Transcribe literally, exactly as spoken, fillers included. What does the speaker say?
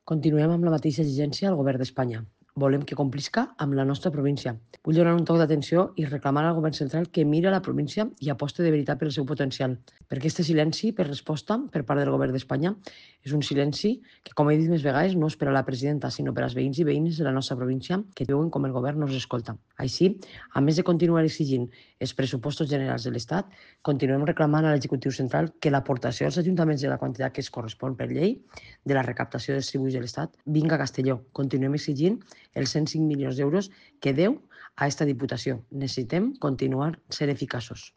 Continuem amb la mateixa exigència al Govern d'Espanya. Volem que complisca amb la nostra província. Vull donar un toc d'atenció i reclamar al Govern central que mira la província i aposte de veritat pel seu potencial. Perquè aquest silenci per resposta per part del Govern d'Espanya és un silenci que, com he dit més vegades, no és per a la presidenta, sinó per als veïns i veïnes de la nostra província que veuen com el Govern no els escolta. Així, a més de continuar exigint els pressupostos generals de l'Estat, continuem reclamant a l'executiu central que l'aportació als ajuntaments de la quantitat que es correspon per llei de la recaptació dels tributs de l'Estat vinga a Castelló. Continuem exigint els cent cinc milions d'euros que deu a esta Diputació. Necessitem continuar sent eficaços.